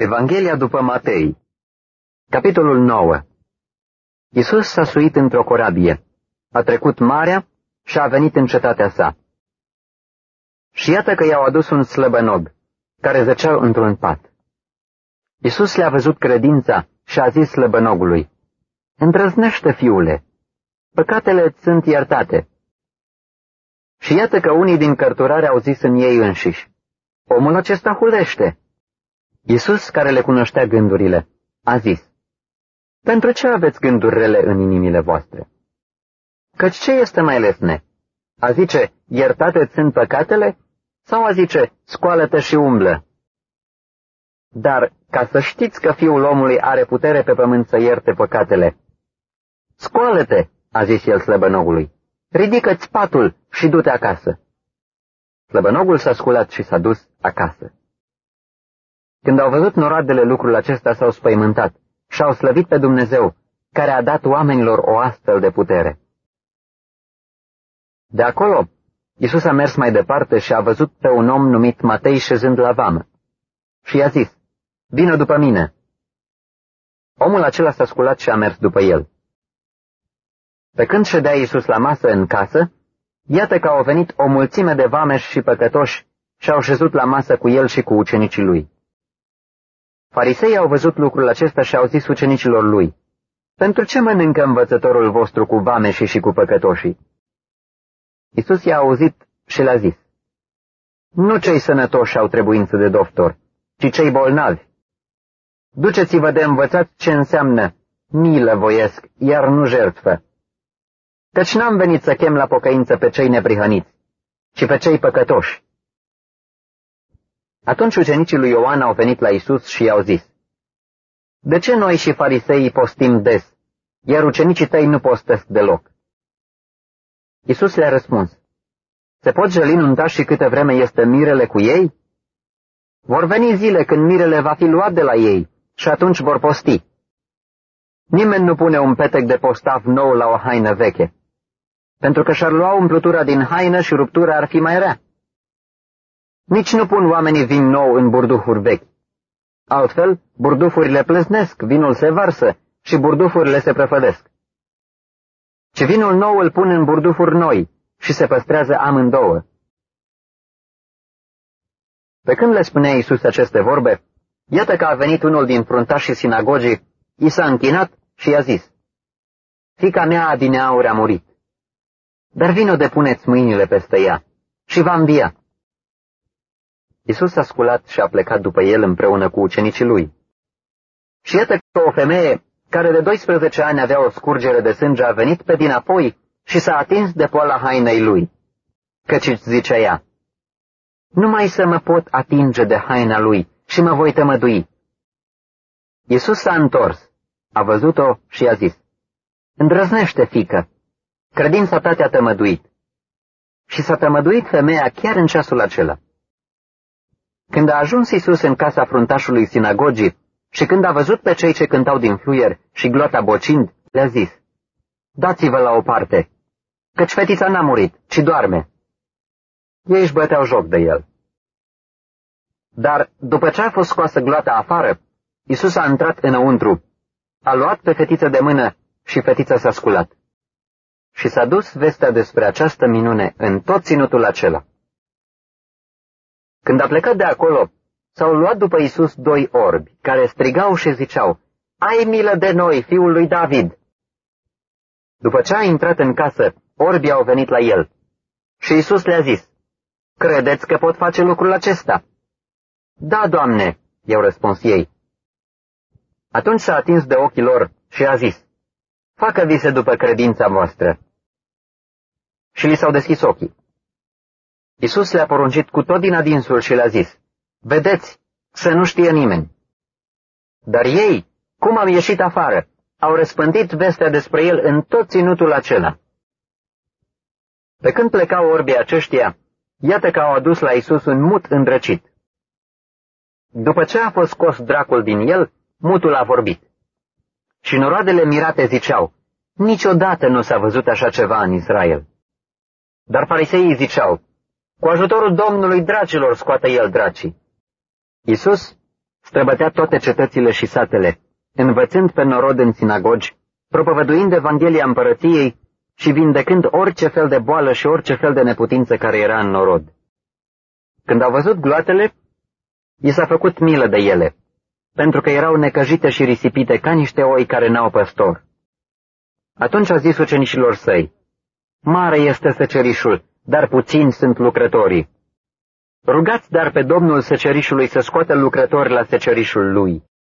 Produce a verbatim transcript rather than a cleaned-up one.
Evanghelia după Matei, capitolul nouă. Iisus s-a suit într-o corabie, a trecut marea și a venit în cetatea sa. Și iată că i-au adus un slăbănog, care zăcea într-un pat. Iisus le-a văzut credința și a zis slăbănogului: „Îndrăznește, fiule, păcatele îți sunt iertate.” Și iată că unii din cărturari au zis în ei înșiși: „Omul acesta hulește.” Iisus, care le cunoștea gândurile, a zis: „Pentru ce aveți gânduri rele în inimile voastre? Căci ce este mai lesne? A zice, iertate-ți sunt păcatele? Sau a zice, scoală-te și umblă? Dar ca să știți că Fiul omului are putere pe pământ să ierte păcatele, scoală-te, a zis el slăbănogului, ridică-ți patul și du-te acasă.” Slăbănogul s-a sculat și s-a dus acasă. Când au văzut noroadele lucrul acesta, s-au spăimântat și au slăvit pe Dumnezeu, care a dat oamenilor o astfel de putere. De acolo, Iisus a mers mai departe și a văzut pe un om numit Matei șezând la vamă și i-a zis: „Vină după mine.” Omul acela s-a sculat și a mers după el. Pe când ședea Iisus la masă în casă, iată că au venit o mulțime de vameși și păcătoși și au șezut la masă cu el și cu ucenicii lui. Fariseii au văzut lucrul acesta și au zis ucenicilor lui: „Pentru ce mănâncă învățătorul vostru cu vameșii și cu păcătoșii?” Iisus i-a auzit și le-a zis: „Nu cei sănătoși au trebuință de doctor, ci cei bolnavi. Duceți-vă de învățați ce înseamnă milă voiesc, iar nu jertfă. Căci n-am venit să chem la pocăință pe cei neprihăniți, ci pe cei păcătoși.” Atunci ucenicii lui Ioan au venit la Iisus și i-au zis: „De ce noi și fariseii postim des, iar ucenicii tăi nu postesc deloc?” Iisus le-a răspuns: „Se pot jăli nunta și câte vreme este mirele cu ei? Vor veni zile când mirele va fi luat de la ei și atunci vor posti. Nimeni nu pune un petec de postav nou la o haină veche, pentru că și-ar lua umplutura din haină și ruptura ar fi mai rea. Nici nu pun oamenii vin nou în burdufuri vechi. Altfel, burdufurile plesnesc, vinul se varsă și burdufurile se prăfădesc. Ci vinul nou îl pun în burdufuri noi și se păstrează amândouă.” Pe când le spunea Iisus aceste vorbe, iată că a venit unul din fruntașii sinagogii, i s-a închinat și i-a zis: „Fiica mea adineauri a murit, dar vino depuneți mâinile peste ea și va învia.” Iisus s-a sculat și a plecat după el împreună cu ucenicii lui. Și iată că o femeie care de doisprezece ani avea o scurgere de sânge a venit pe dinapoi și s-a atins de poala hainei lui, căci îți zicea ea: „Numai să mă pot atinge de haina lui și mă voi tămădui.” Iisus s-a întors, a văzut-o și i-a zis: „Îndrăznește, fiică, credința ta te-a tămăduit.” Și s-a tămăduit femeia chiar în ceasul acela. Când a ajuns Iisus în casa fruntașului sinagogii și când a văzut pe cei ce cântau din fluier și gloata bocind, le-a zis: „Dați-vă la o parte, căci fetița n-a murit, ci doarme.” Ei își băteau joc de el. Dar după ce a fost scoasă gloata afară, Iisus a intrat înăuntru, a luat pe fetiță de mână și fetița s-a sculat. Și s-a dus vestea despre această minune în tot ținutul acela. Când a plecat de acolo, s-au luat după Iisus doi orbi, care strigau și ziceau: „Ai milă de noi, fiul lui David!” După ce a intrat în casă, orbii au venit la el. Și Iisus le-a zis: „Credeți că pot face lucrul acesta?” „Da, Doamne,” i-au răspuns ei. Atunci s-a atins de ochii lor și a zis: „Facă vise după credința voastră.” Și li s-au deschis ochii. Iisus le-a poruncit cu tot din adinsul și le-a zis: „Vedeți, să nu știe nimeni.” Dar ei, cum am ieșit afară, au răspândit vestea despre el în tot ținutul acela. Pe când plecau orbii aceștia, iată că au adus la Iisus un mut îndrăcit. După ce a fost scos dracul din el, mutul a vorbit. Și noroadele mirate ziceau: „Niciodată nu s-a văzut așa ceva în Israel.” Dar fariseii ziceau: „Cu ajutorul Domnului dracilor scoate el dracii.” Iisus străbătea toate cetățile și satele, învățând pe norod în sinagogi, propovăduind Evanghelia împărăției și vindecând orice fel de boală și orice fel de neputință care era în norod. Când au văzut gloatele, i s-a făcut milă de ele, pentru că erau necăjite și risipite ca niște oi care n-au păstor. Atunci a zis ucenicilor săi: Mare este secerișul, dar puțini sunt lucrătorii. Rugați dar pe Domnul secerișului să scoată lucrători la secerișul lui.